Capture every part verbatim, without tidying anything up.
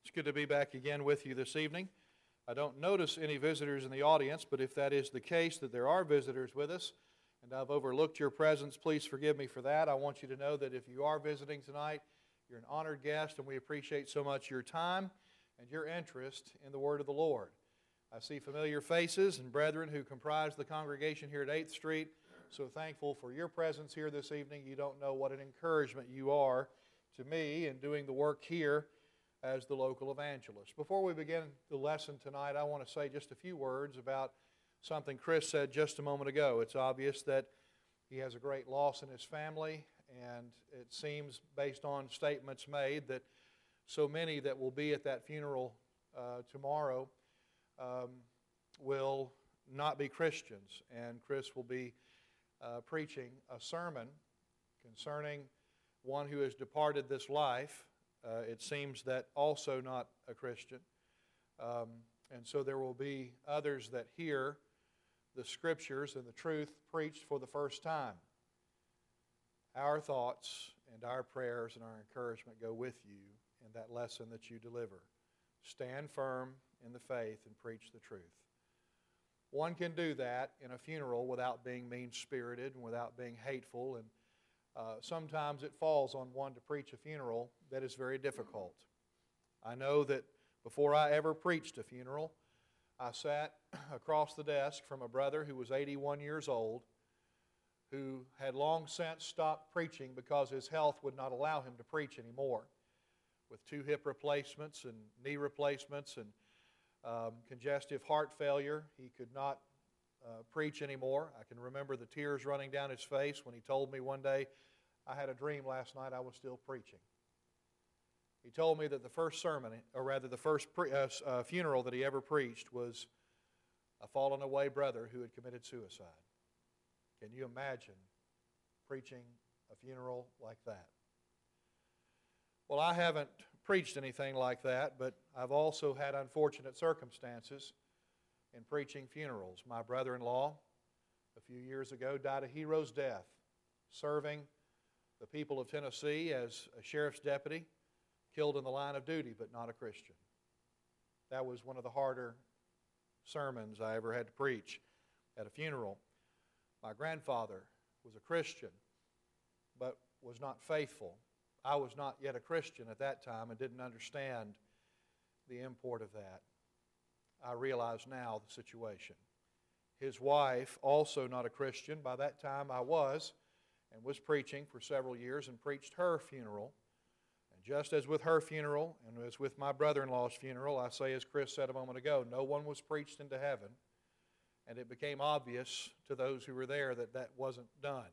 It's good to be back again with you this evening. I don't notice any visitors in the audience, but if that is the case, that there are visitors with us, and I've overlooked your presence, please forgive me for that. I want you to know that if you are visiting tonight, you're an honored guest, and we appreciate so much your time and your interest in the Word of the Lord. I see familiar faces and brethren who comprise the congregation here at eighth Street, so thankful for your presence here this evening. You don't know what an encouragement you are to me in doing the work here as the local evangelist. Before we begin the lesson tonight, I want to say just a few words about something Chris said just a moment ago. It's obvious that he has a great loss in his family, and it seems, based on statements made, that so many that will be at that funeral uh, tomorrow um, will not be Christians. And Chris will be uh, preaching a sermon concerning one who has departed this life. Uh, it seems that also not a Christian. Um, and so there will be others that hear the Scriptures and the truth preached for the first time. Our thoughts and our prayers and our encouragement go with you in that lesson that you deliver. Stand firm in the faith and preach the truth. One can do that in a funeral without being mean-spirited and without being hateful, and Uh, sometimes it falls on one to preach a funeral that is very difficult. I know that before I ever preached a funeral, I sat across the desk from a brother who was eighty-one years old, who had long since stopped preaching because his health would not allow him to preach anymore. With two hip replacements and knee replacements and um, congestive heart failure, he could not Uh, preach anymore. I can remember the tears running down his face when he told me one day, "I had a dream last night I was still preaching." He told me that the first sermon, or rather the first pre- uh, uh, funeral that he ever preached was a fallen away brother who had committed suicide. Can you imagine preaching a funeral like that? Well, I haven't preached anything like that, but I've also had unfortunate circumstances in preaching funerals. My brother-in-law, a few years ago, died a hero's death, serving the people of Tennessee as a sheriff's deputy, killed in the line of duty, but not a Christian. That was one of the harder sermons I ever had to preach at a funeral. My grandfather was a Christian, but was not faithful. I was not yet a Christian at that time and didn't understand the import of that. I realize now the situation. His wife, also not a Christian, by that time I was, and was preaching for several years and preached her funeral. And just as with her funeral and as with my brother-in-law's funeral, I say, as Chris said a moment ago, no one was preached into heaven, and it became obvious to those who were there that that wasn't done.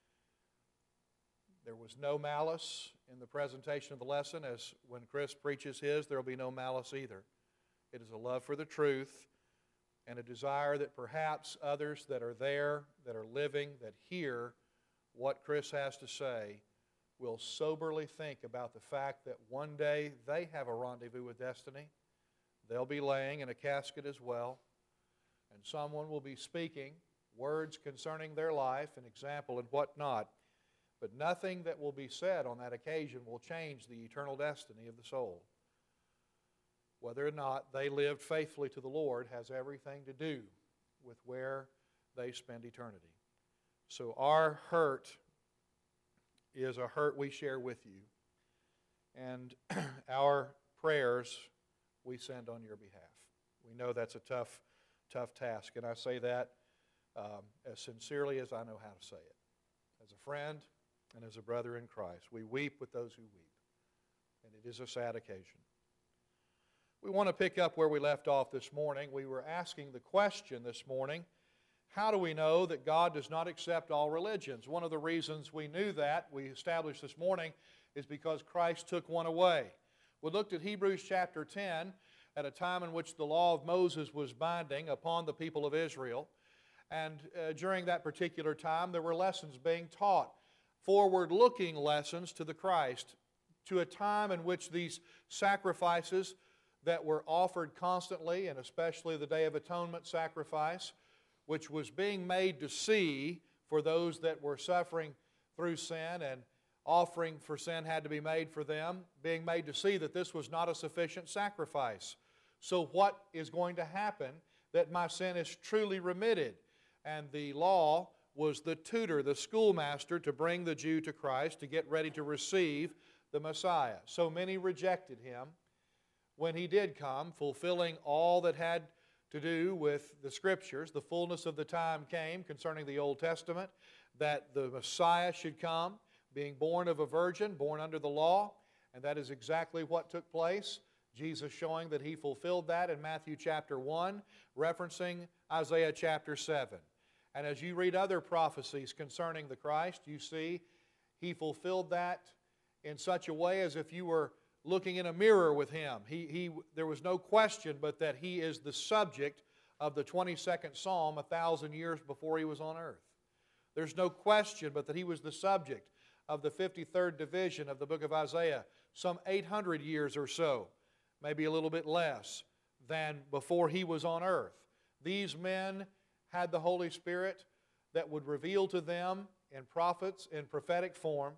There was no malice in the presentation of the lesson, as when Chris preaches his, there will be no malice either. It is a love for the truth and a desire that perhaps others that are there, that are living, that hear what Chris has to say, will soberly think about the fact that one day they have a rendezvous with destiny. They'll be laying in a casket as well, and someone will be speaking words concerning their life, an example and whatnot. But nothing that will be said on that occasion will change the eternal destiny of the soul. Whether or not they lived faithfully to the Lord has everything to do with where they spend eternity. So our hurt is a hurt we share with you, and our prayers we send on your behalf. We know that's a tough, tough task, and I say that um, as sincerely as I know how to say it. As a friend and as a brother in Christ, we weep with those who weep, and it is a sad occasion. We want to pick up where we left off this morning. We were asking the question this morning, how do we know that God does not accept all religions? One of the reasons we knew that, we established this morning, is because Christ took one away. We looked at Hebrews chapter ten at a time in which the law of Moses was binding upon the people of Israel. And uh, during that particular time, there were lessons being taught, forward-looking lessons to the Christ, to a time in which these sacrifices that were offered constantly, and especially the Day of Atonement sacrifice, which was being made to see for those that were suffering through sin, and offering for sin had to be made for them, being made to see that this was not a sufficient sacrifice. So what is going to happen that my sin is truly remitted? And the law was the tutor, the schoolmaster, to bring the Jew to Christ, to get ready to receive the Messiah. So many rejected him when he did come, fulfilling all that had to do with the Scriptures. The fullness of the time came concerning the Old Testament, that the Messiah should come, being born of a virgin, born under the law, and that is exactly what took place. Jesus showing that he fulfilled that in Matthew chapter one, referencing Isaiah chapter seven. And as you read other prophecies concerning the Christ, you see he fulfilled that in such a way as if you were looking in a mirror with him. He, he, there was no question but that he is the subject of the twenty-second Psalm a thousand years before he was on earth. There's no question but that he was the subject of the fifty-third division of the book of Isaiah some eight hundred years or so, maybe a little bit less, than before he was on earth. These men had the Holy Spirit that would reveal to them in prophets, in prophetic form,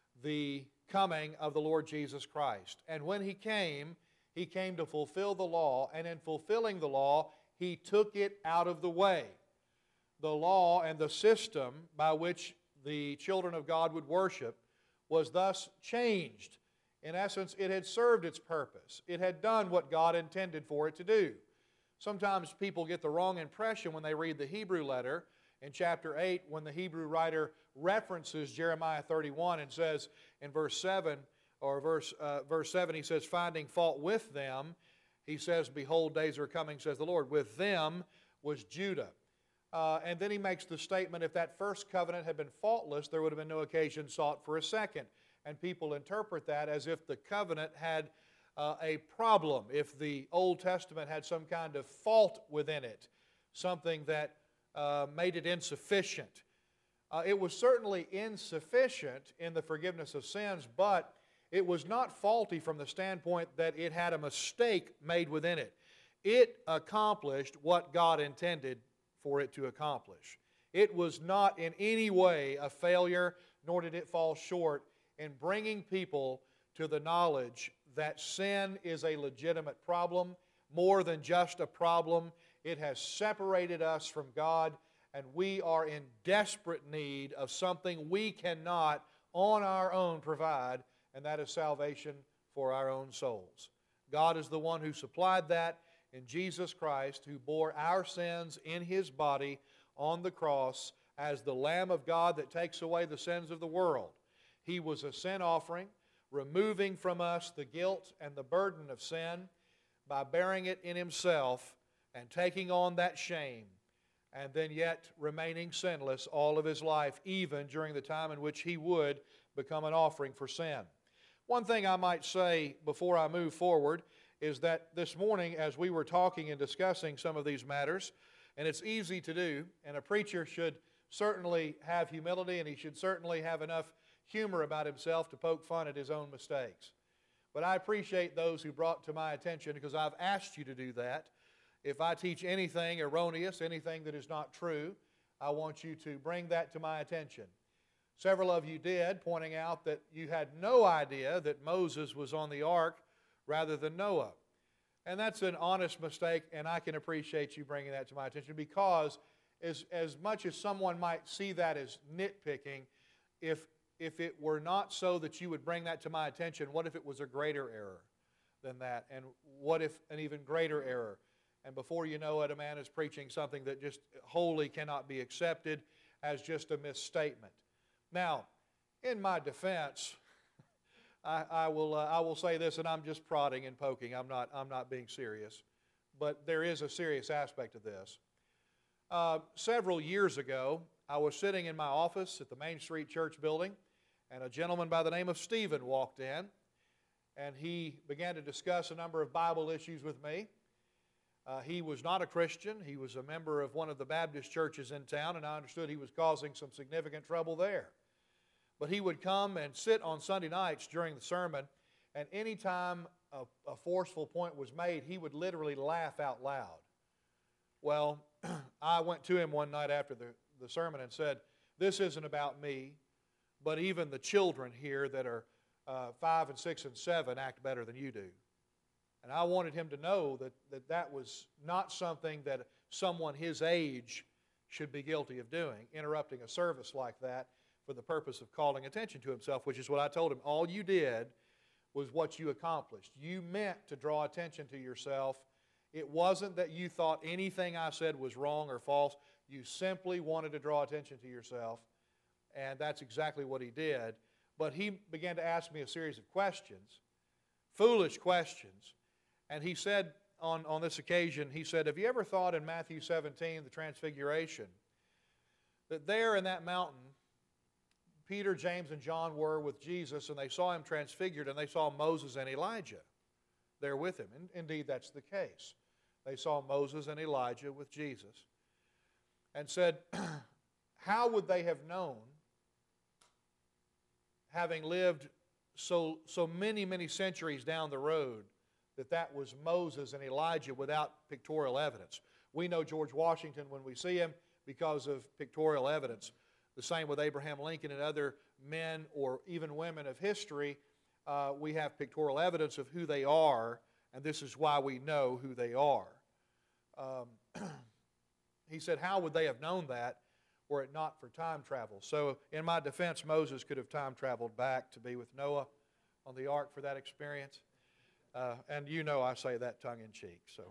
the coming of the Lord Jesus Christ. And when he came, he came to fulfill the law, and in fulfilling the law, he took it out of the way. The law and the system by which the children of God would worship was thus changed. In essence, it had served its purpose. It had done what God intended for it to do. Sometimes people get the wrong impression when they read the Hebrew letter in chapter eight, when the Hebrew writer references Jeremiah thirty-one and says in verse seven, or verse, uh, verse seven, he says, finding fault with them, he says, behold, days are coming, says the Lord. With them was Judah. Uh, and then he makes the statement, if that first covenant had been faultless, there would have been no occasion sought for a second. And people interpret that as if the covenant had uh, a problem, if the Old Testament had some kind of fault within it, something that uh, made it insufficient. Uh, it was certainly insufficient in the forgiveness of sins, but it was not faulty from the standpoint that it had a mistake made within it. It accomplished what God intended for it to accomplish. It was not in any way a failure, nor did it fall short in bringing people to the knowledge that sin is a legitimate problem, more than just a problem. It has separated us from God, and we are in desperate need of something we cannot on our own provide, and that is salvation for our own souls. God is the one who supplied that in Jesus Christ, who bore our sins in His body on the cross as the Lamb of God that takes away the sins of the world. He was a sin offering, removing from us the guilt and the burden of sin by bearing it in Himself and taking on that shame, and then yet remaining sinless all of His life, even during the time in which He would become an offering for sin. One thing I might say before I move forward is that this morning, as we were talking and discussing some of these matters, and it's easy to do, and a preacher should certainly have humility, and he should certainly have enough humor about himself to poke fun at his own mistakes. But I appreciate those who brought to my attention, because I've asked you to do that. If I teach anything erroneous, anything that is not true, I want you to bring that to my attention. Several of you did, pointing out that you had no idea that Moses was on the ark rather than Noah. And that's an honest mistake, and I can appreciate you bringing that to my attention, because as, as much as someone might see that as nitpicking, if, if it were not so that you would bring that to my attention, what if it was a greater error than that? And what if an even greater error? And before you know it, a man is preaching something that just wholly cannot be accepted as just a misstatement. Now, in my defense, I, I will uh, I will say this, and I'm just prodding and poking. I'm not I'm not being serious, but there is a serious aspect of this. Uh, several years ago, I was sitting in my office at the Main Street Church building, and a gentleman by the name of Stephen walked in, and he began to discuss a number of Bible issues with me. Uh, he was not a Christian. He was a member of one of the Baptist churches in town, and I understood he was causing some significant trouble there. But he would come and sit on Sunday nights during the sermon, and any time a, a forceful point was made, he would literally laugh out loud. Well, I went to him one night after the, the sermon and said, "This isn't about me. but even the children here that are uh, five and six and seven act better than you do. And I wanted him to know that, that that was not something that someone his age should be guilty of doing, interrupting a service like that for the purpose of calling attention to himself, which is what I told him. All you did was what you accomplished. You meant to draw attention to yourself. It wasn't that you thought anything I said was wrong or false. You simply wanted to draw attention to yourself, and that's exactly what he did. But he began to ask me a series of questions, foolish questions, and he said on, on this occasion, he said, have you ever thought in Matthew seventeen, the Transfiguration, that there in that mountain, Peter, James, and John were with Jesus, and they saw him transfigured, and they saw Moses and Elijah there with him. And indeed, that's the case. They saw Moses and Elijah with Jesus. And said, how would they have known, having lived so, so many, many centuries down the road, that that was Moses and Elijah without pictorial evidence? We know George Washington when we see him because of pictorial evidence. The same with Abraham Lincoln and other men or even women of history. Uh, we have pictorial evidence of who they are, and this is why we know who they are. Um, he said, how would they have known that were it not for time travel? So in my defense, Moses could have time traveled back to be with Noah on the ark for that experience. Uh, and you know I say that tongue in cheek. So,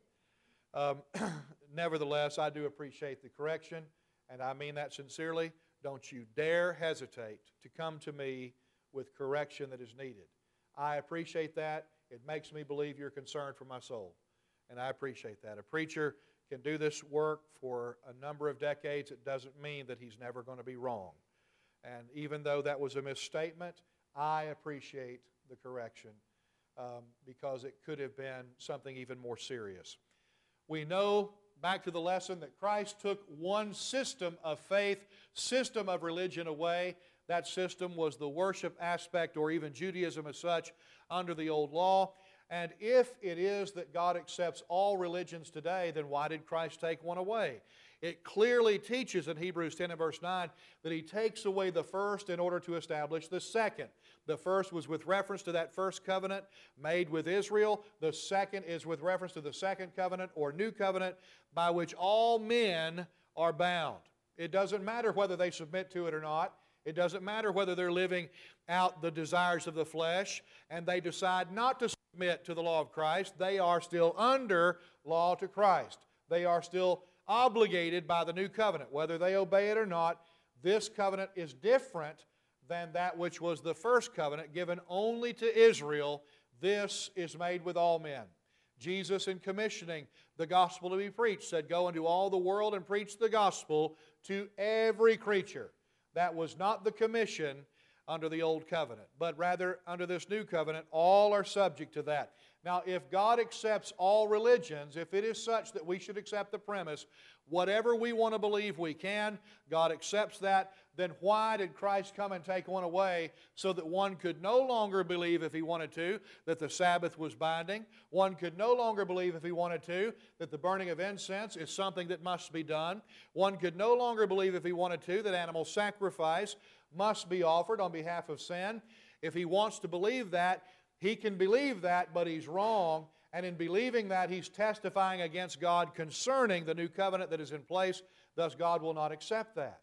um, nevertheless, I do appreciate the correction, and I mean that sincerely. Don't you dare hesitate to come to me with correction that is needed. I appreciate that. It makes me believe you're concerned for my soul, and I appreciate that. A preacher can do this work for a number of decades. It doesn't mean that he's never going to be wrong. And even though that was a misstatement, I appreciate the correction um, because it could have been something even more serious. We know, back to the lesson, that Christ took one system of faith, system of religion away. That system was the worship aspect, or even Judaism as such, under the old law. And if it is that God accepts all religions today, then why did Christ take one away? It clearly teaches in Hebrews ten and verse nine that He takes away the first in order to establish the second. The first was with reference to that first covenant made with Israel. The second is with reference to the second covenant or new covenant by which all men are bound. It doesn't matter whether they submit to it or not. It doesn't matter whether they're living out the desires of the flesh and they decide not to submit to the law of Christ. They are still under law to Christ. They are still obligated by the new covenant. Whether they obey it or not, this covenant is different than that which was the first covenant given only to Israel. This is made with all men. Jesus, in commissioning the gospel to be preached, said, "Go into all the world and preach the gospel to every creature." That was not the commission under the old covenant, but rather under this new covenant, all are subject to that. Now, if God accepts all religions, if it is such that we should accept the premise, whatever we want to believe we can, God accepts that, then why did Christ come and take one away so that one could no longer believe, if he wanted to, that the Sabbath was binding? One could no longer believe, if he wanted to, that the burning of incense is something that must be done. One could no longer believe, if he wanted to, that animal sacrifice must be offered on behalf of sin. If he wants to believe that, he can believe that, but he's wrong. And in believing that, he's testifying against God concerning the new covenant that is in place. Thus, God will not accept that.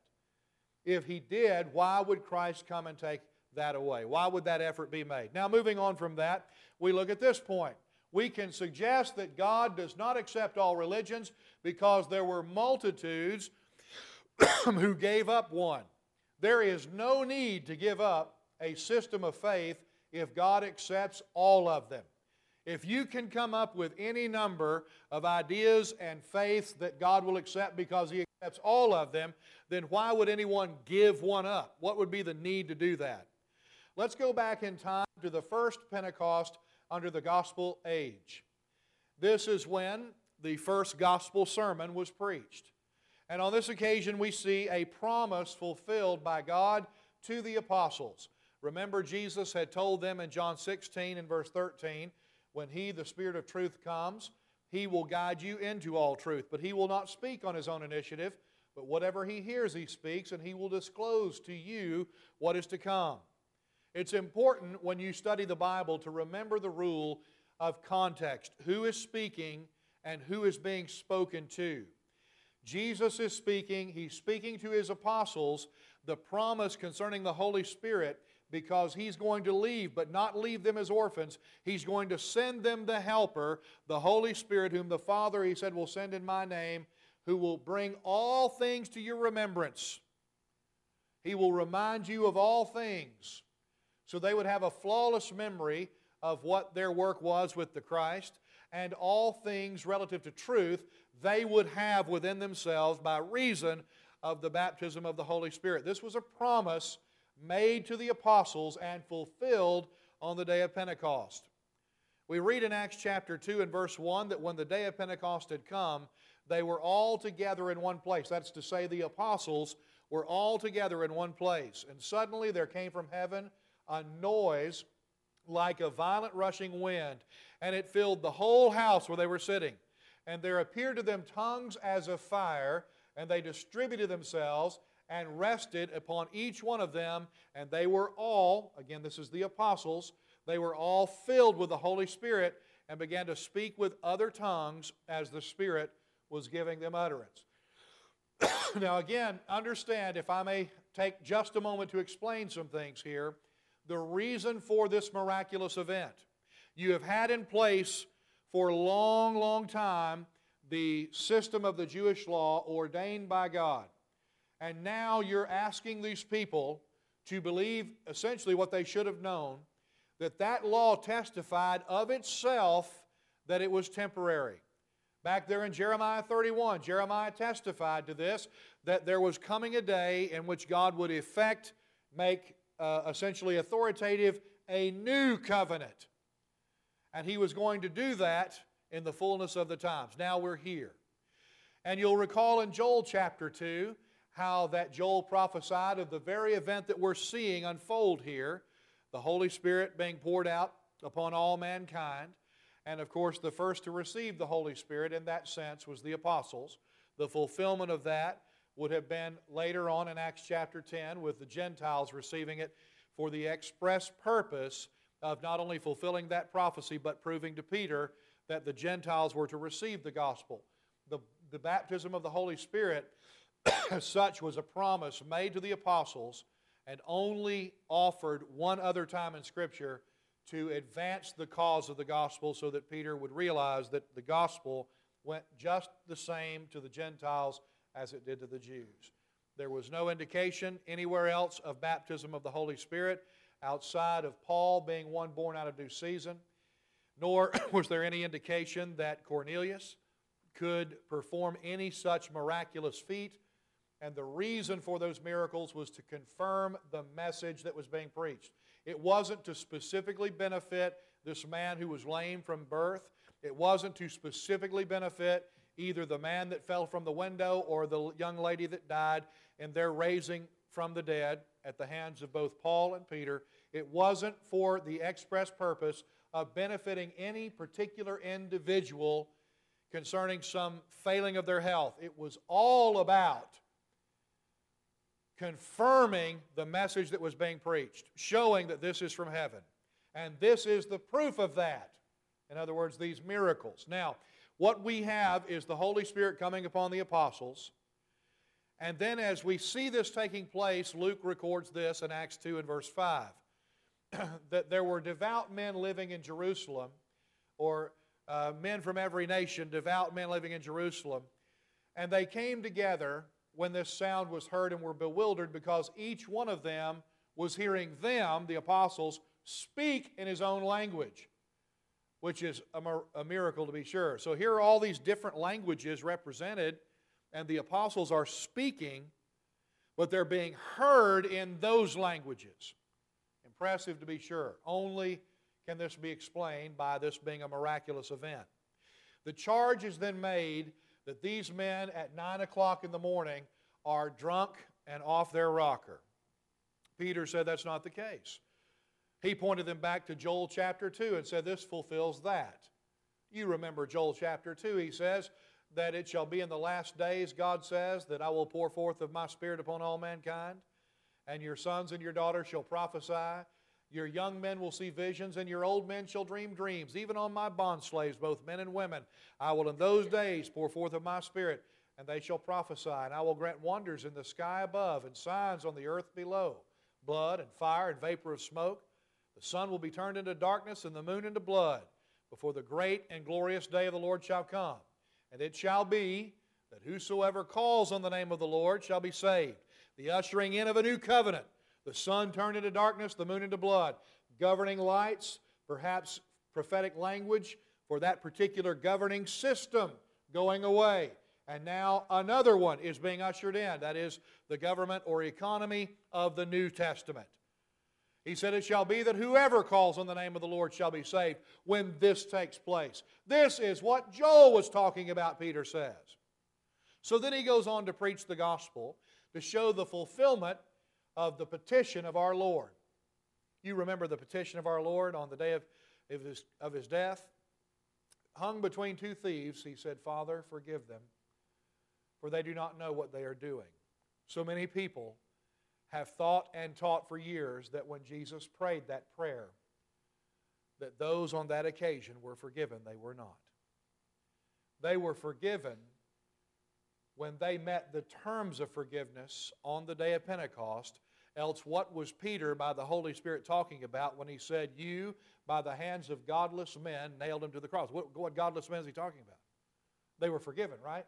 If he did, why would Christ come and take that away? Why would that effort be made? Now, moving on from that, we look at this point. We can suggest that God does not accept all religions because there were multitudes who gave up one. There is no need to give up a system of faith if God accepts all of them. If you can come up with any number of ideas and faiths that God will accept because He accepts all of them, then why would anyone give one up? What would be the need to do that? Let's go back in time to the first Pentecost under the gospel age. This is when the first gospel sermon was preached. And on this occasion we see a promise fulfilled by God to the apostles. Remember, Jesus had told them in John sixteen and verse thirteen, when He, the Spirit of truth, comes, He will guide you into all truth. But He will not speak on His own initiative, but whatever he hears he speaks, and he will disclose to you what is to come. It's important when you study the Bible to remember the rule of context. Who is speaking and who is being spoken to? Jesus is speaking. He's speaking to His apostles the promise concerning the Holy Spirit, because He's going to leave, but not leave them as orphans. He's going to send them the Helper, the Holy Spirit, whom the Father, He said, will send in my name, who will bring all things to your remembrance. He will remind you of all things. So they would have a flawless memory of what their work was with the Christ, and all things relative to truth they would have within themselves by reason of the baptism of the Holy Spirit. This was a promise made to the apostles and fulfilled on the day of Pentecost. We read in Acts chapter two and verse one that when the day of Pentecost had come, they were all together in one place. That's to say, the apostles were all together in one place. And suddenly there came from heaven a noise like a violent rushing wind, and it filled the whole house where they were sitting. And there appeared to them tongues as of fire, and they distributed themselves and rested upon each one of them, and they were all, again this is the apostles, they were all filled with the Holy Spirit and began to speak with other tongues as the Spirit was giving them utterance. Now again, understand, if I may take just a moment to explain some things here, the reason for this miraculous event. You have had in place for a long, long time the system of the Jewish law ordained by God. And now you're asking these people to believe essentially what they should have known, that that law testified of itself that it was temporary. Back there in Jeremiah thirty-one, Jeremiah testified to this, that there was coming a day in which God would effect, make uh, essentially authoritative, a new covenant. And He was going to do that in the fullness of the times. Now we're here. And you'll recall in Joel chapter two, how that Joel prophesied of the very event that we're seeing unfold here, the Holy Spirit being poured out upon all mankind. And of course, the first to receive the Holy Spirit in that sense was the apostles. The fulfillment of that would have been later on in Acts chapter ten, with the Gentiles receiving it for the express purpose of not only fulfilling that prophecy, but proving to Peter that the Gentiles were to receive the gospel. The, the baptism of the Holy Spirit as such was a promise made to the apostles, and only offered one other time in Scripture to advance the cause of the gospel, so that Peter would realize that the gospel went just the same to the Gentiles as it did to the Jews. There was no indication anywhere else of baptism of the Holy Spirit outside of Paul being one born out of due season, nor was there any indication that Cornelius could perform any such miraculous feat. And the reason for those miracles was to confirm the message that was being preached. It wasn't to specifically benefit this man who was lame from birth. It wasn't to specifically benefit either the man that fell from the window or the young lady that died in their raising from the dead at the hands of both Paul and Peter. It wasn't for the express purpose of benefiting any particular individual concerning some failing of their health. It was all about confirming the message that was being preached, showing that this is from heaven. And this is the proof of that. In other words, these miracles. Now, what we have is the Holy Spirit coming upon the apostles. And then as we see this taking place, Luke records this in Acts two and verse five, that there were devout men living in Jerusalem, or uh, men from every nation, devout men living in Jerusalem, and they came together when this sound was heard and were bewildered, because each one of them was hearing them, the apostles, speak in his own language, which is a, a miracle to be sure. So here are all these different languages represented, and the apostles are speaking, but they're being heard in those languages. Impressive to be sure. Only can this be explained by this being a miraculous event. The charge is then made that these men at nine o'clock in the morning are drunk and off their rocker. Peter said that's not the case. He pointed them back to Joel chapter two and said this fulfills that. You remember Joel chapter two, he says that it shall be in the last days, God says, that I will pour forth of my Spirit upon all mankind, and your sons and your daughters shall prophesy. Your young men will see visions, and your old men shall dream dreams. Even on my bondslaves, both men and women, I will in those days pour forth of my Spirit, and they shall prophesy. And I will grant wonders in the sky above, and signs on the earth below, blood and fire and vapor of smoke. The sun will be turned into darkness, and the moon into blood, before the great and glorious day of the Lord shall come. And it shall be that whosoever calls on the name of the Lord shall be saved. The ushering in of a new covenant. The sun turned into darkness, the moon into blood. Governing lights, perhaps prophetic language for that particular governing system going away. And now another one is being ushered in. That is the government or economy of the New Testament. He said, it shall be that whoever calls on the name of the Lord shall be saved when this takes place. This is what Joel was talking about, Peter says. So then he goes on to preach the gospel to show the fulfillment of the petition of our Lord. You remember the petition of our Lord on the day of, of, his, of his death? Hung between two thieves, he said, Father, forgive them, for they do not know what they are doing. So many people have thought and taught for years that when Jesus prayed that prayer, that those on that occasion were forgiven. They were not. They were forgiven when they met the terms of forgiveness on the day of Pentecost. Else what was Peter by the Holy Spirit talking about when he said, you, by the hands of godless men, nailed him to the cross? What, what godless men is he talking about? They were forgiven, right?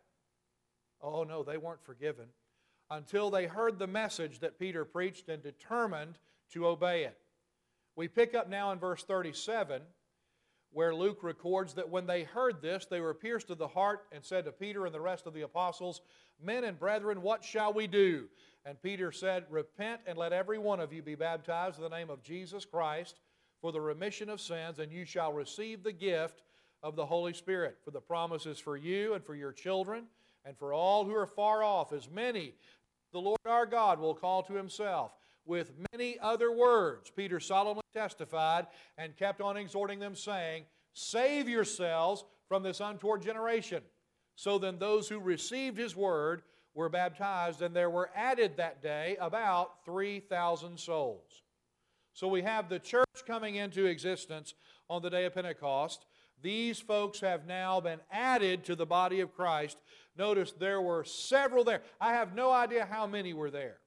Oh no, they weren't forgiven until they heard the message that Peter preached and determined to obey it. We pick up now in verse thirty-seven, where Luke records that when they heard this, they were pierced to the heart and said to Peter and the rest of the apostles, Men and brethren, what shall we do? And Peter said, Repent and let every one of you be baptized in the name of Jesus Christ for the remission of sins, and you shall receive the gift of the Holy Spirit. For the promise is for you and for your children, and for all who are far off, as many the Lord our God will call to himself. With many other words, Peter solemnly testified and kept on exhorting them, saying, Save yourselves from this untoward generation. So then those who received his word were baptized, and there were added that day about three thousand souls. So we have the church coming into existence on the day of Pentecost. These folks have now been added to the body of Christ. Notice there were several there. I have no idea how many were there.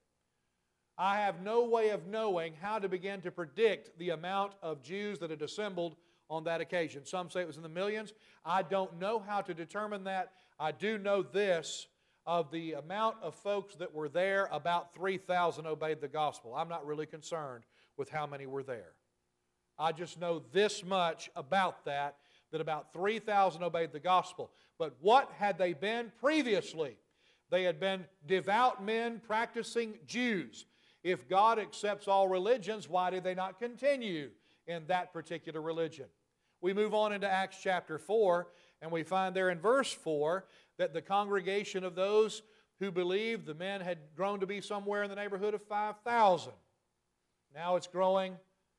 I have no way of knowing how to begin to predict the amount of Jews that had assembled on that occasion. Some say it was in the millions. I don't know how to determine that. I do know this, of the amount of folks that were there, about three thousand obeyed the gospel. I'm not really concerned with how many were there. I just know this much about that, that about three thousand obeyed the gospel. But what had they been previously? They had been devout men practicing Jews. If God accepts all religions, why did they not continue in that particular religion? We move on into Acts chapter four, and we find there in verse four that the congregation of those who believed, the men had grown to be somewhere in the neighborhood of five thousand. Now it's growing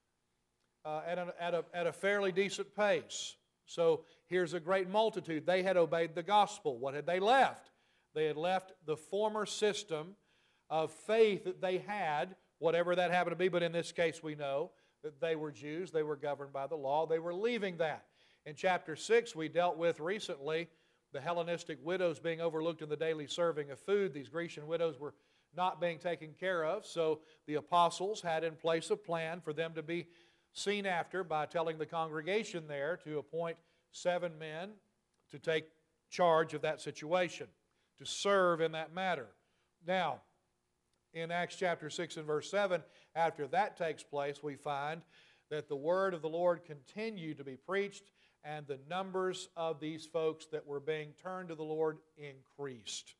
uh, at, a, at, a, at a fairly decent pace. So here's a great multitude. They had obeyed the gospel. What had they left? They had left the former system of faith that they had, whatever that happened to be, but in this case we know that they were Jews, they were governed by the law, they were leaving that. In chapter six we dealt with recently the Hellenistic widows being overlooked in the daily serving of food. These Grecian widows were not being taken care of, so the apostles had in place a plan for them to be seen after by telling the congregation there to appoint seven men to take charge of that situation, to serve in that matter. Now, in Acts chapter six and verse seven, after that takes place, we find that the word of the Lord continued to be preached, and the numbers of these folks that were being turned to the Lord increased.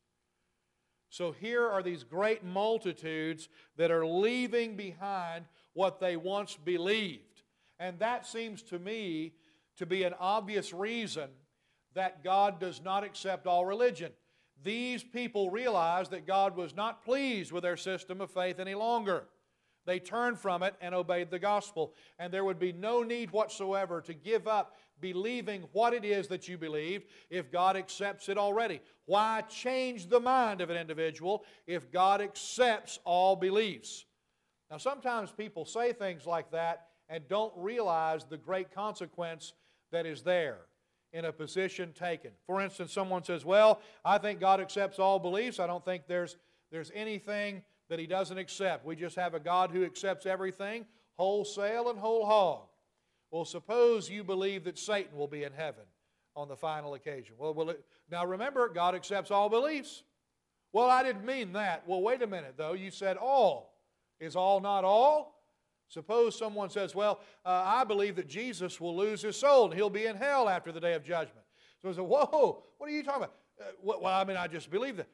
So here are these great multitudes that are leaving behind what they once believed. And that seems to me to be an obvious reason that God does not accept all religion. These people realized that God was not pleased with their system of faith any longer. They turned from it and obeyed the gospel. And there would be no need whatsoever to give up believing what it is that you believe if God accepts it already. Why change the mind of an individual if God accepts all beliefs? Now, sometimes people say things like that and don't realize the great consequence that is there in a position taken. For instance, someone says, well, I think God accepts all beliefs. I don't think there's, there's anything that He doesn't accept. We just have a God who accepts everything, wholesale and whole hog. Well, suppose you believe that Satan will be in heaven on the final occasion. Well, will it, now remember, God accepts all beliefs. Well, I didn't mean that. Well, wait a minute, though. You said all. Is all not all? Suppose someone says, well, uh, I believe that Jesus will lose His soul and He'll be in hell after the day of judgment. So I say, whoa, what are you talking about? Uh, well, I mean, I just believe that.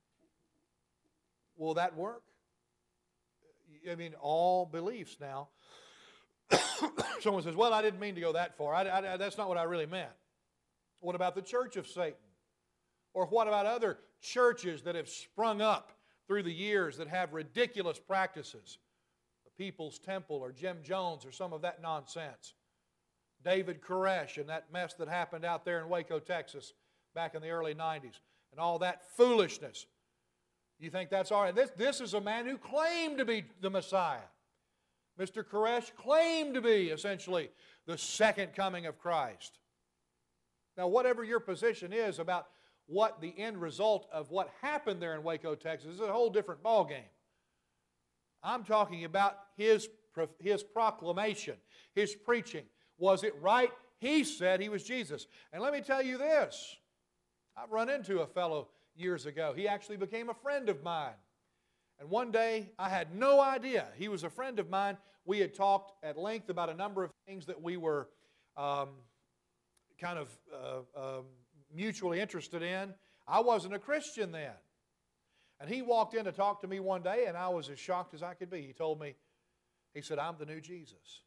Will that work? I mean, all beliefs now. Someone says, well, I didn't mean to go that far. I, I, that's not what I really meant. What about the Church of Satan? Or what about other churches that have sprung up through the years that have ridiculous practices? The People's Temple or Jim Jones or some of that nonsense. David Koresh and that mess that happened out there in Waco, Texas back in the early nineties. And all that foolishness. You think that's all right? This, this is a man who claimed to be the Messiah. Mister Koresh claimed to be, essentially, the second coming of Christ. Now, whatever your position is about what the end result of what happened there in Waco, Texas, is a whole different ballgame. I'm talking about his, his proclamation, his preaching. Was it right? He said he was Jesus. And let me tell you this. I've run into a fellow years ago. He actually became a friend of mine. And one day, I had no idea. He was a friend of mine. We had talked at length about a number of things that we were um, kind of uh, uh, mutually interested in. I wasn't a Christian then. And he walked in to talk to me one day, and I was as shocked as I could be. He told me, he said, I'm the new Jesus.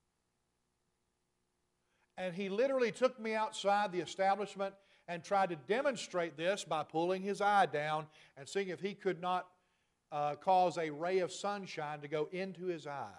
And he literally took me outside the establishment and tried to demonstrate this by pulling his eye down and seeing if he could not uh, cause a ray of sunshine to go into his eye.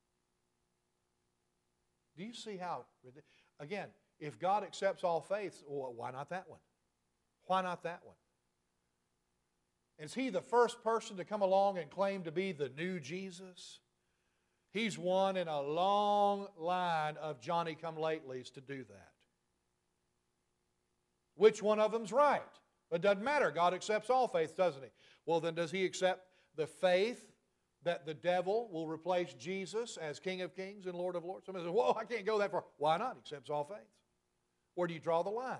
Do you see how, again, if God accepts all faiths, well, why not that one? Why not that one? Is He the first person to come along and claim to be the new Jesus? He's one in a long line of Johnny-come-latelys to do that. Which one of them's right? It doesn't matter. God accepts all faiths, doesn't He? Well, then does He accept the faith that the devil will replace Jesus as King of Kings and Lord of Lords? Somebody says, whoa, I can't go that far. Why not? He accepts all faiths. Where do you draw the line?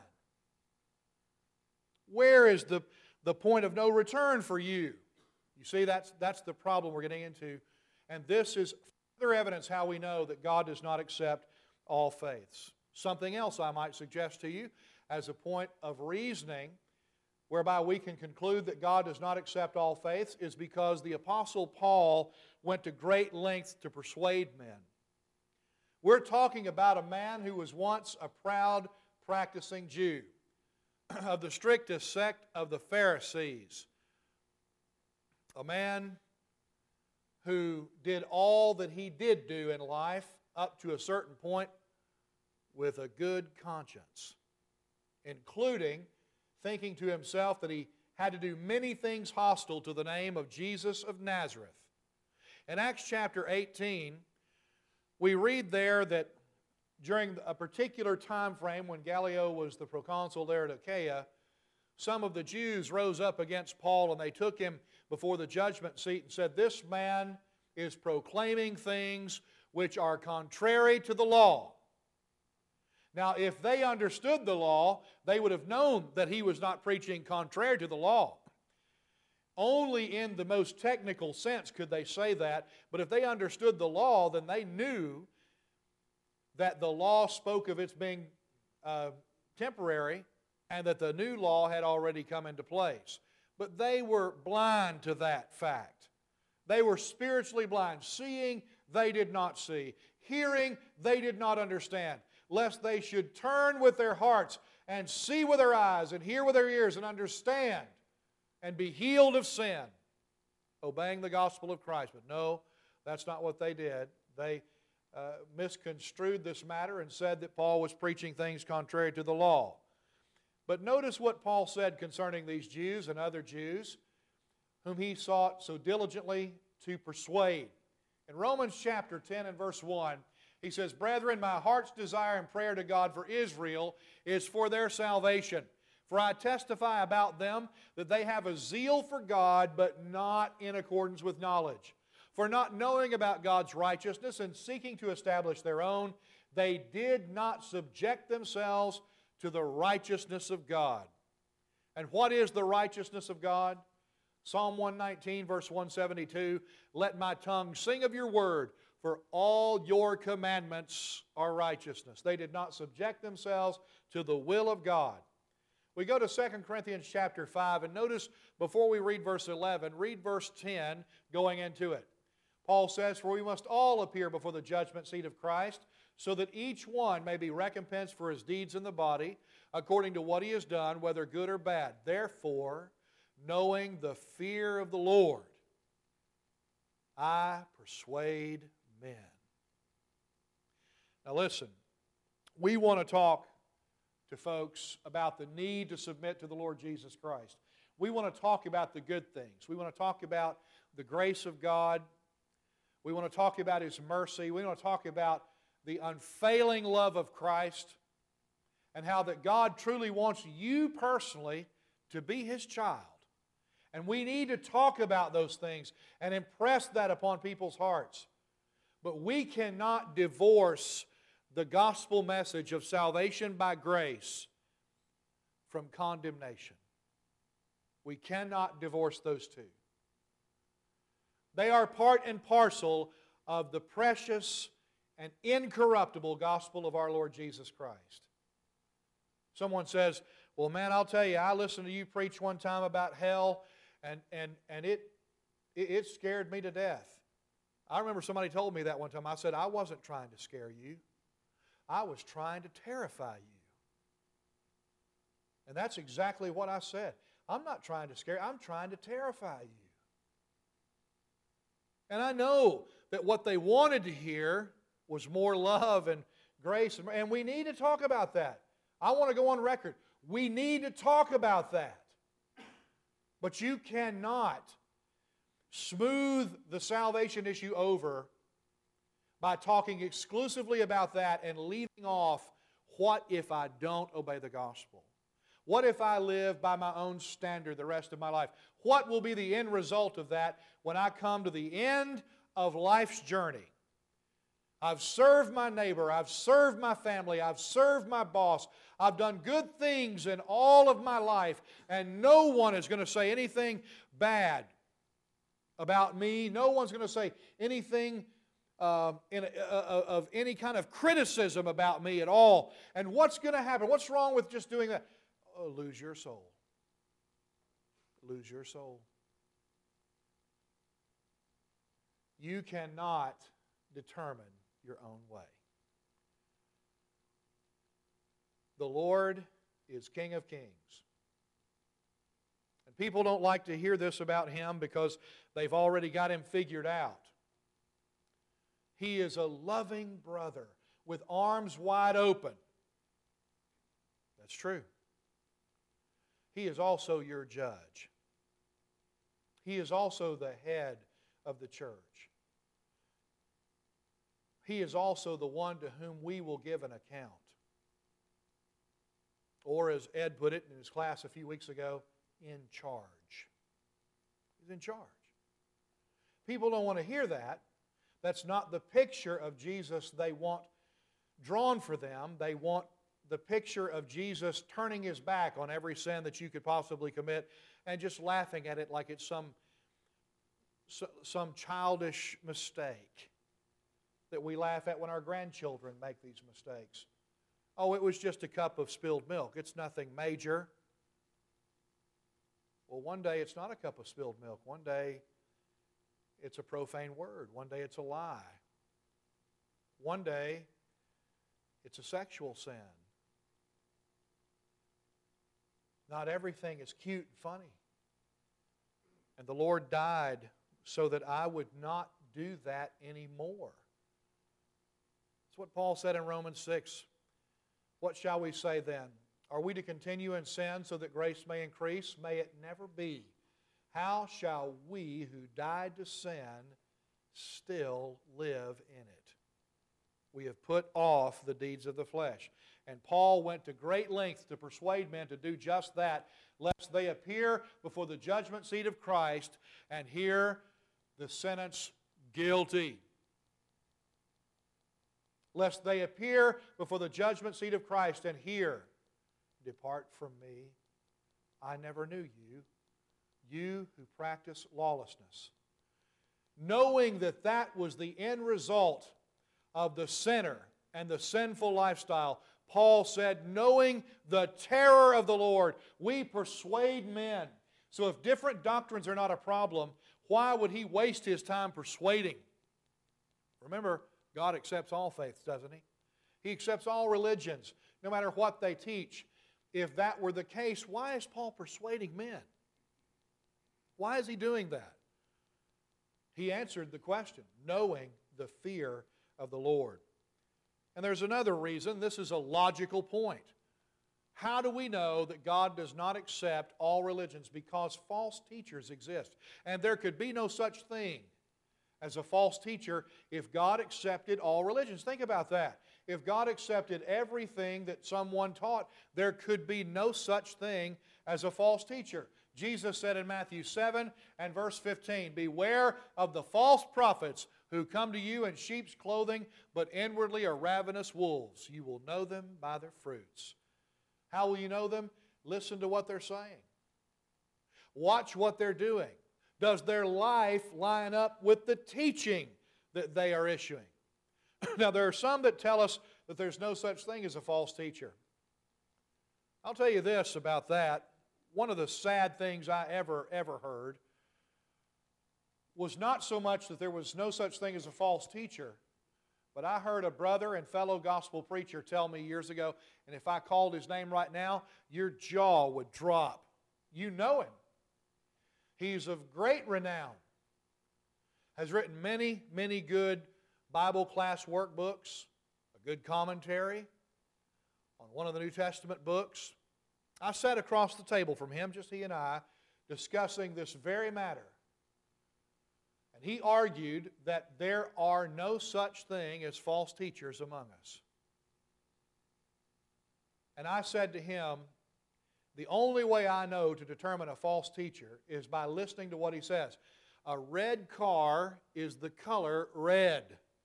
Where is the, the point of no return for you? You see, that's, that's the problem we're getting into. And this is further evidence how we know that God does not accept all faiths. Something else I might suggest to you as a point of reasoning whereby we can conclude that God does not accept all faiths is because the Apostle Paul went to great lengths to persuade men. We're talking about a man who was once a proud, practicing Jew of the strictest sect of the Pharisees. A man who did all that he did do in life up to a certain point with a good conscience, including thinking to himself that he had to do many things hostile to the name of Jesus of Nazareth. In Acts chapter eighteen, we read there that during a particular time frame when Gallio was the proconsul there at Achaia, some of the Jews rose up against Paul and they took him before the judgment seat and said, this man is proclaiming things which are contrary to the law. Now, if they understood the law, they would have known that he was not preaching contrary to the law. Only in the most technical sense could they say that, but if they understood the law, then they knew that the law spoke of its being uh, temporary and that the new law had already come into place. But they were blind to that fact. They were spiritually blind. Seeing, they did not see. Hearing, they did not understand. Lest they should turn with their hearts and see with their eyes and hear with their ears and understand and be healed of sin, obeying the gospel of Christ. But no, That's not what they did. They uh, misconstrued this matter and said that Paul was preaching things contrary to the law. But notice what Paul said concerning these Jews and other Jews whom he sought so diligently to persuade. In Romans chapter ten and verse one, he says, "Brethren, my heart's desire and prayer to God for Israel is for their salvation. For I testify about them that they have a zeal for God, but not in accordance with knowledge. For not knowing about God's righteousness and seeking to establish their own, they did not subject themselves to the righteousness of God." And what is the righteousness of God? Psalm one nineteen, verse one seventy-two, "Let my tongue sing of your word, for all your commandments are righteousness." They did not subject themselves to the will of God. We go to Second Corinthians chapter five, and notice before we read verse eleven, read verse ten going into it. Paul says, "For we must all appear before the judgment seat of Christ, so that each one may be recompensed for his deeds in the body, according to what he has done, whether good or bad. Therefore, knowing the fear of the Lord, I persuade men." Now listen, we want to talk to folks about the need to submit to the Lord Jesus Christ. We want to talk about the good things. We want to talk about the grace of God. We want to talk about His mercy. We want to talk about the unfailing love of Christ and how that God truly wants you personally to be His child. And we need to talk about those things and impress that upon people's hearts. But we cannot divorce the gospel message of salvation by grace from condemnation. We cannot divorce those two. They are part and parcel of the precious and incorruptible gospel of our Lord Jesus Christ. Someone says, "Well, man, I'll tell you, I listened to you preach one time about hell, and, and, and it, it, it scared me to death." I remember somebody told me that one time. I said, "I wasn't trying to scare you. I was trying to terrify you." And that's exactly what I said. I'm not trying to scare you. I'm trying to terrify you. And I know that what they wanted to hear was more love and grace. And we need to talk about that. I want to go on record. We need to talk about that. But you cannot smooth the salvation issue over by talking exclusively about that and leaving off, what if I don't obey the gospel? What if I live by my own standard the rest of my life? What will be the end result of that when I come to the end of life's journey? I've served my neighbor, I've served my family, I've served my boss, I've done good things in all of my life, and no one is going to say anything bad about me. No one's going to say anything uh, in, uh, of any kind of criticism about me at all. And what's going to happen? What's wrong with just doing that? Oh, lose your soul. Lose your soul. You cannot determine your own way. The Lord is King of Kings. And people don't like to hear this about Him because they've already got Him figured out. He is a loving brother with arms wide open. That's true. He is also your judge. He is also the head of the church. He is also the one to whom we will give an account. Or as Ed put it in his class a few weeks ago, in charge. He's in charge. People don't want to hear that. That's not the picture of Jesus they want drawn for them. They want the picture of Jesus turning His back on every sin that you could possibly commit and just laughing at it like it's some, some childish mistake that we laugh at when our grandchildren make these mistakes. Oh, it was just a cup of spilled milk. It's nothing major. Well, one day it's not a cup of spilled milk. One day it's a profane word. One day it's a lie. One day it's a sexual sin. Not everything is cute and funny. And the Lord died so that I would not do that anymore. That's what Paul said in Romans six. What shall we say then? Are we to continue in sin so that grace may increase? May it never be. How shall we who died to sin still live in it? We have put off the deeds of the flesh. And Paul went to great lengths to persuade men to do just that, lest they appear before the judgment seat of Christ and hear the sentence, guilty. Lest they appear before the judgment seat of Christ and hear, depart from me, I never knew you, you who practice lawlessness. Knowing that that was the end result of the sinner and the sinful lifestyle, Paul said, knowing the terror of the Lord, we persuade men. So if different doctrines are not a problem, why would he waste his time persuading? Remember, God accepts all faiths, doesn't He? He accepts all religions, no matter what they teach. If that were the case, why is Paul persuading men? Why is he doing that? He answered the question, knowing the fear of the Lord. And there's another reason. This is a logical point. How do we know that God does not accept all religions? Because false teachers exist. And there could be no such thing as a false teacher if God accepted all religions. Think about that. If God accepted everything that someone taught, there could be no such thing as a false teacher. Jesus said in Matthew seven and verse fifteen, beware of the false prophets who come to you in sheep's clothing, but inwardly are ravenous wolves. You will know them by their fruits. How will you know them? Listen to what they're saying. Watch what they're doing. Does their life line up with the teaching that they are issuing? Now, there are some that tell us that there's no such thing as a false teacher. I'll tell you this about that. One of the sad things I ever, ever heard was not so much that there was no such thing as a false teacher, but I heard a brother and fellow gospel preacher tell me years ago, and if I called his name right now, your jaw would drop. You know him. He's of great renown. Has written many, many good Bible class workbooks, a good commentary on one of the New Testament books. I sat across the table from him, just he and I, discussing this very matter. And he argued that there are no such thing as false teachers among us. And I said to him, the only way I know to determine a false teacher is by listening to what he says. A red car is the color red.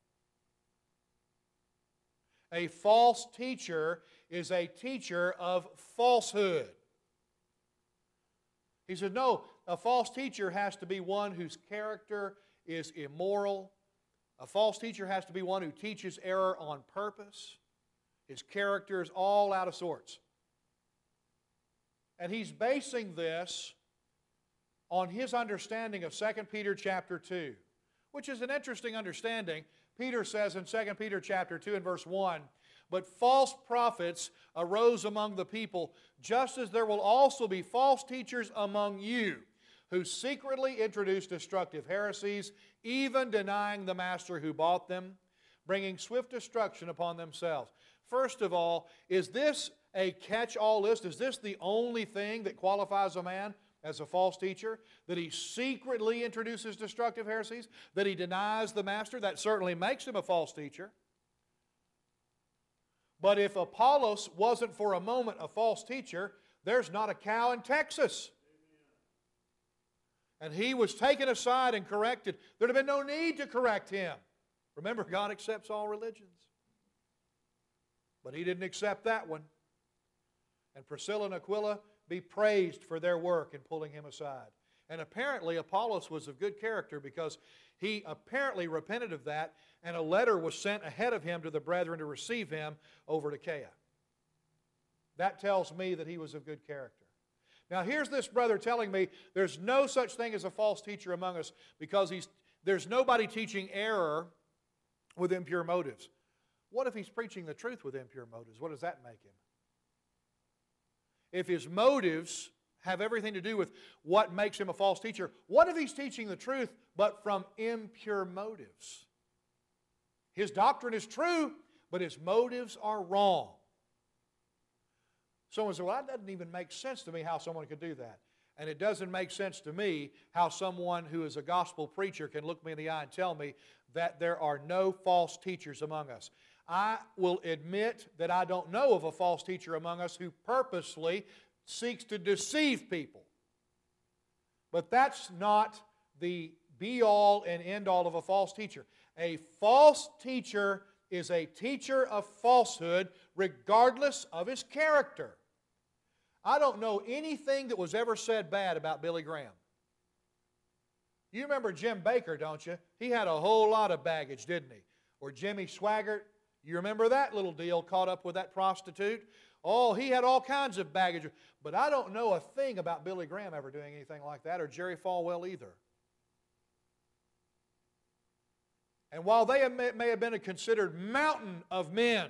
A false teacher is a teacher of falsehood. He said, no, a false teacher has to be one whose character is immoral. A false teacher has to be one who teaches error on purpose. His character is all out of sorts. And he's basing this on his understanding of Second Peter chapter two, which is an interesting understanding. Peter says in Second Peter chapter two and verse one, but false prophets arose among the people, just as there will also be false teachers among you, who secretly introduce destructive heresies, even denying the master who bought them, bringing swift destruction upon themselves. First of all, is this a catch-all list? Is this the only thing that qualifies a man as a false teacher? That he secretly introduces destructive heresies? That he denies the master? That certainly makes him a false teacher. But if Apollos wasn't for a moment a false teacher, there's not a cow in Texas. And he was taken aside and corrected. There'd have been no need to correct him. Remember, God accepts all religions. But he didn't accept that one. And Priscilla and Aquila be praised for their work in pulling him aside. And apparently Apollos was of good character because he apparently repented of that, and a letter was sent ahead of him to the brethren to receive him over to Achaia. That tells me that he was of good character. Now here's this brother telling me there's no such thing as a false teacher among us because he's, there's nobody teaching error with impure motives. What if he's preaching the truth with impure motives? What does that make him? If his motives have everything to do with what makes him a false teacher. What if he's teaching the truth, but from impure motives? His doctrine is true, but his motives are wrong. Someone said, well, that doesn't even make sense to me how someone could do that. And it doesn't make sense to me how someone who is a gospel preacher can look me in the eye and tell me that there are no false teachers among us. I will admit that I don't know of a false teacher among us who purposely seeks to deceive people. But that's not the be-all and end-all of a false teacher. A false teacher is a teacher of falsehood regardless of his character. I don't know anything that was ever said bad about Billy Graham. You remember Jim Baker, don't you? He had a whole lot of baggage, didn't he? Or Jimmy Swaggart. You remember that little deal caught up with that prostitute? Oh, he had all kinds of baggage. But I don't know a thing about Billy Graham ever doing anything like that, or Jerry Falwell either. And while they may have been a considered mountain of men,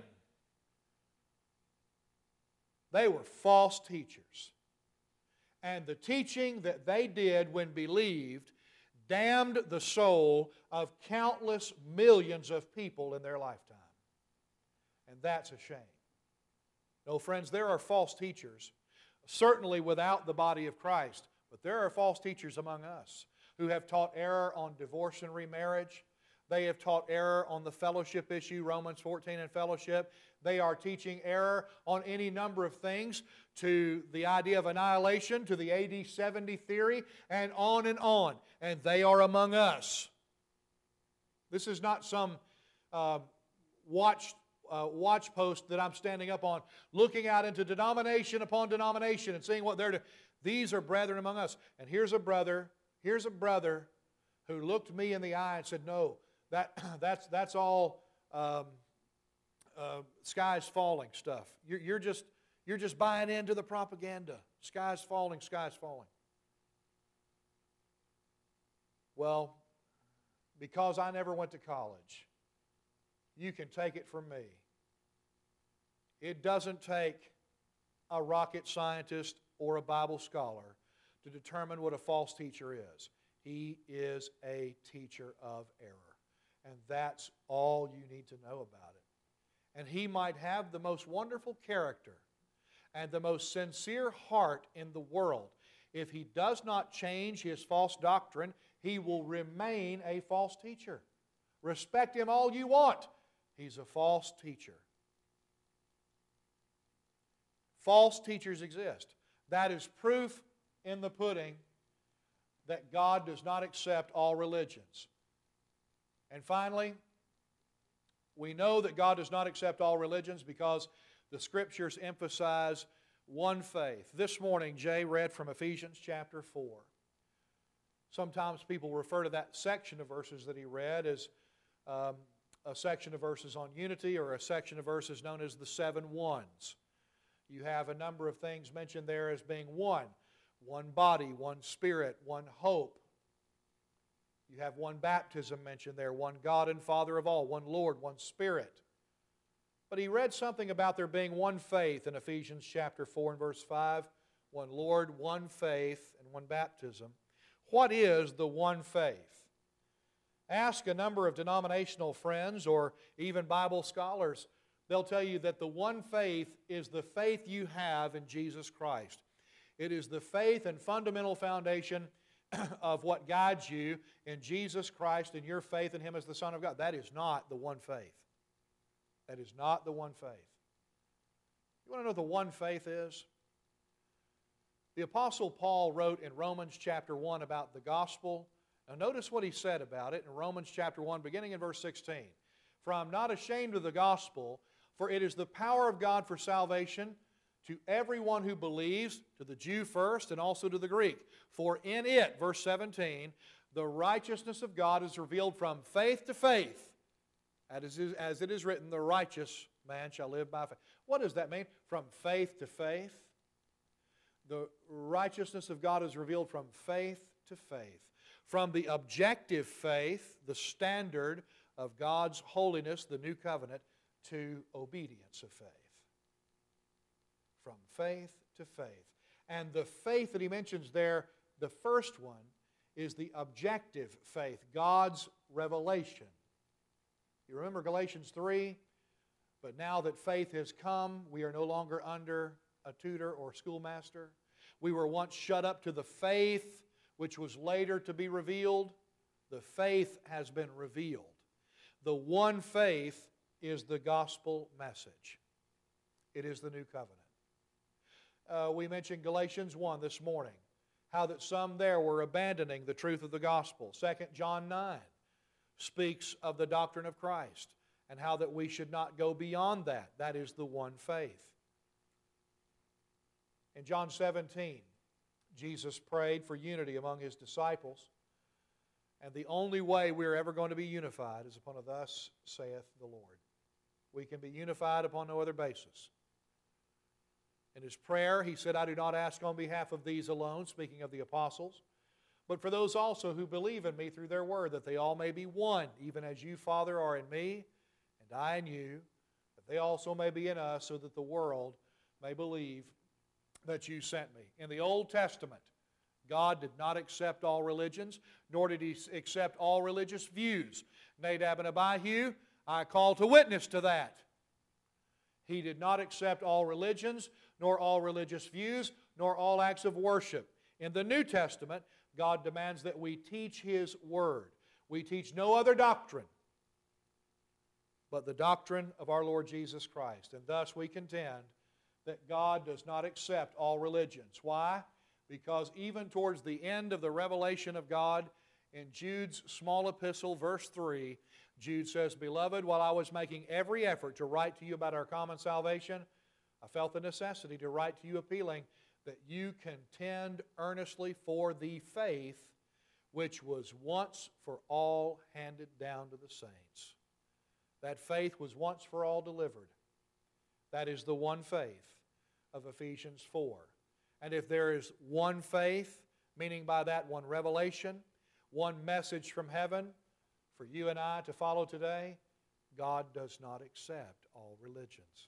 they were false teachers. And the teaching that they did when believed damned the soul of countless millions of people in their lifetime. And that's a shame. No, friends, there are false teachers, certainly without the body of Christ, but there are false teachers among us who have taught error on divorce and remarriage. They have taught error on the fellowship issue, Romans fourteen and fellowship. They are teaching error on any number of things, to the idea of annihilation, to the A D seventy theory, and on and on. And they are among us. This is not some uh, watch, uh, watch post that I'm standing up on, looking out into denomination upon denomination and seeing what they're doing. These are brethren among us. And here's a brother, here's a brother who looked me in the eye and said, no, that, that's, that's all um, uh, sky's falling stuff. You're, you're, just, you're just buying into the propaganda. Sky's falling, sky's falling. Well, because I never went to college, you can take it from me. It doesn't take a rocket scientist or a Bible scholar to determine what a false teacher is. He is a teacher of error. And that's all you need to know about it. And he might have the most wonderful character and the most sincere heart in the world. If he does not change his false doctrine, he will remain a false teacher. Respect him all you want. He's a false teacher. False teachers exist. That is proof in the pudding that God does not accept all religions. And finally, we know that God does not accept all religions because the Scriptures emphasize one faith. This morning, Jay read from Ephesians chapter four. Sometimes people refer to that section of verses that he read as um, a section of verses on unity, or a section of verses known as the seven ones. You have a number of things mentioned there as being one. One body, one spirit, one hope. You have one baptism mentioned there, one God and Father of all, one Lord, one Spirit. But he read something about there being one faith in Ephesians chapter four and verse five. One Lord, one faith, and one baptism. What is the one faith? Ask a number of denominational friends or even Bible scholars. They'll tell you that the one faith is the faith you have in Jesus Christ. It is the faith and fundamental foundation of what guides you in Jesus Christ and your faith in Him as the Son of God. That is not the one faith. That is not the one faith. You want to know what the one faith is? The Apostle Paul wrote in Romans chapter one about the gospel. Now notice what he said about it in Romans chapter one, beginning in verse sixteen. For I am not ashamed of the gospel, for it is the power of God for salvation to everyone who believes, to the Jew first and also to the Greek. For in it, verse seventeen, the righteousness of God is revealed from faith to faith. As it is written, the righteous man shall live by faith. What does that mean? From faith to faith? The righteousness of God is revealed from faith to faith. From the objective faith, the standard of God's holiness, the new covenant, to obedience of faith. From faith to faith. And the faith that he mentions there, the first one, is the objective faith, God's revelation. You remember Galatians three? But now that faith has come, we are no longer under a tutor or schoolmaster. We were once shut up to the faith which was later to be revealed. The faith has been revealed. The one faith is the gospel message. It is the new covenant. Uh, we mentioned Galatians one this morning, how that some there were abandoning the truth of the gospel. Second John nine speaks of the doctrine of Christ and how that we should not go beyond that. That is the one faith. In John seventeen, Jesus prayed for unity among His disciples. And the only way we're ever going to be unified is upon a thus saith the Lord. We can be unified upon no other basis. In His prayer, He said, I do not ask on behalf of these alone, speaking of the apostles, but for those also who believe in Me through their word, that they all may be one, even as You, Father, are in Me, and I in You, that they also may be in us, so that the world may believe that You sent Me. In the Old Testament, God did not accept all religions, nor did He accept all religious views. Nadab and Abihu, I call to witness to that. He did not accept all religions, nor all religious views, nor all acts of worship. In the New Testament, God demands that we teach His Word. We teach no other doctrine but the doctrine of our Lord Jesus Christ. And thus we contend that God does not accept all religions. Why? Because even towards the end of the revelation of God, in Jude's small epistle, verse three, Jude says, Beloved, while I was making every effort to write to you about our common salvation, I felt the necessity to write to you appealing that you contend earnestly for the faith which was once for all handed down to the saints. That faith was once for all delivered. That is the one faith of Ephesians four. And if there is one faith, meaning by that one revelation, one message from heaven for you and I to follow today, God does not accept all religions.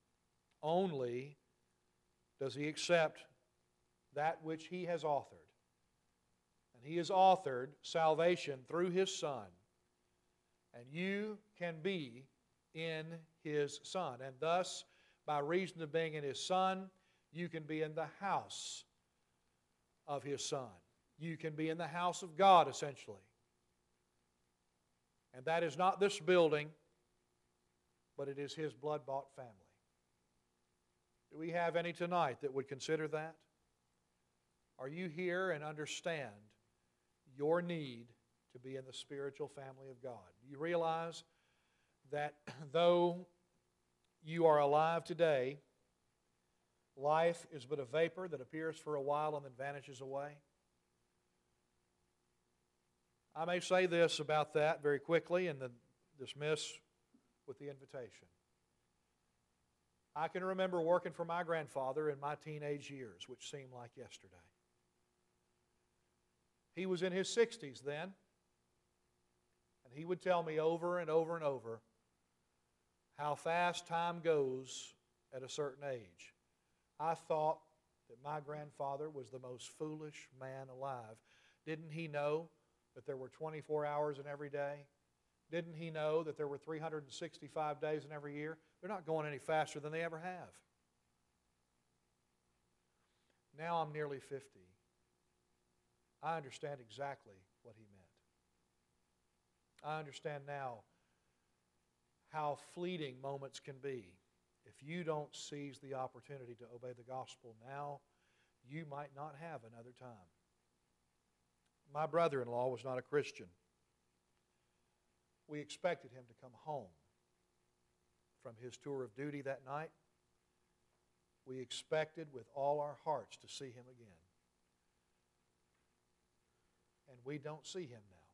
Only does He accept that which He has authored. And He has authored salvation through His Son. And you can be in His Son. And thus, by reason of being in His Son, you can be in the house of His Son. You can be in the house of God, essentially. And that is not this building, but it is His blood-bought family. Do we have any tonight that would consider that? Are you here and understand your need to be in the spiritual family of God? Do you realize that though you are alive today, life is but a vapor that appears for a while and then vanishes away? I may say this about that very quickly and then dismiss with the invitation. I can remember working for my grandfather in my teenage years, which seemed like yesterday. He was in his sixties then, and he would tell me over and over and over how fast time goes at a certain age. I thought that my grandfather was the most foolish man alive. Didn't he know that there were twenty-four hours in every day? Didn't he know that there were three hundred sixty-five days in every year? They're not going any faster than they ever have. Now I'm nearly fifty. I understand exactly what he meant. I understand now how fleeting moments can be. If you don't seize the opportunity to obey the gospel now, you might not have another time. My brother-in-law was not a Christian. We expected him to come home from his tour of duty that night. We expected with all our hearts to see him again. And we don't see him now.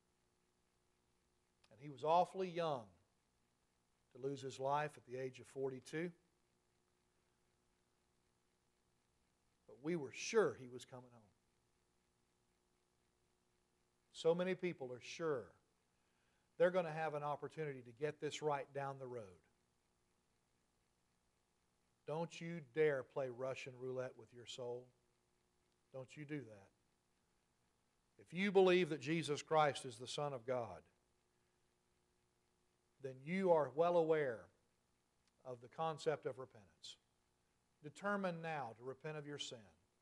And he was awfully young to lose his life at the age of forty-two. But we were sure he was coming home. So many people are sure they're going to have an opportunity to get this right down the road. Don't you dare play Russian roulette with your soul. Don't you do that. If you believe that Jesus Christ is the Son of God, then you are well aware of the concept of repentance. Determine now to repent of your sin.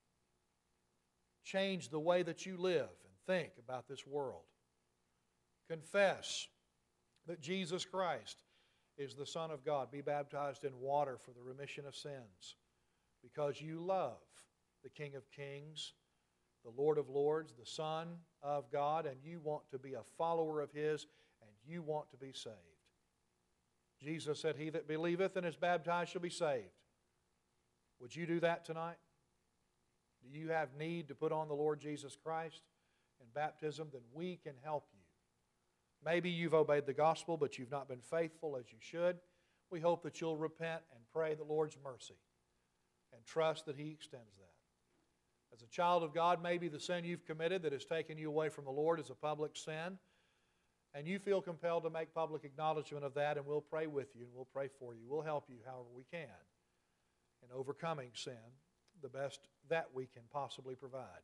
Change the way that you live and think about this world. Confess that Jesus Christ is the Son of God. Be baptized in water for the remission of sins because you love the King of Kings, the Lord of Lords, the Son of God, and you want to be a follower of His, and you want to be saved. Jesus said, "He that believeth and is baptized shall be saved." Would you do that tonight? Do you have need to put on the Lord Jesus Christ in baptism? Then we can help you. Maybe you've obeyed the gospel, but you've not been faithful as you should. We hope that you'll repent and pray the Lord's mercy and trust that He extends that. As a child of God, maybe the sin you've committed that has taken you away from the Lord is a public sin, and you feel compelled to make public acknowledgement of that, and we'll pray with you and we'll pray for you. We'll help you however we can in overcoming sin the best that we can possibly provide.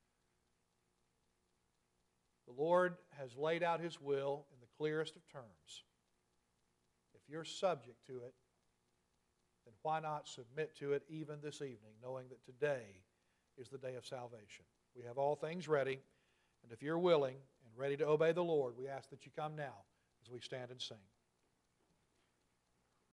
The Lord has laid out His will in the clearest of terms. If you're subject to it, then why not submit to it even this evening, knowing that today is the day of salvation. We have all things ready, and if you're willing and ready to obey the Lord, we ask that you come now as we stand and sing.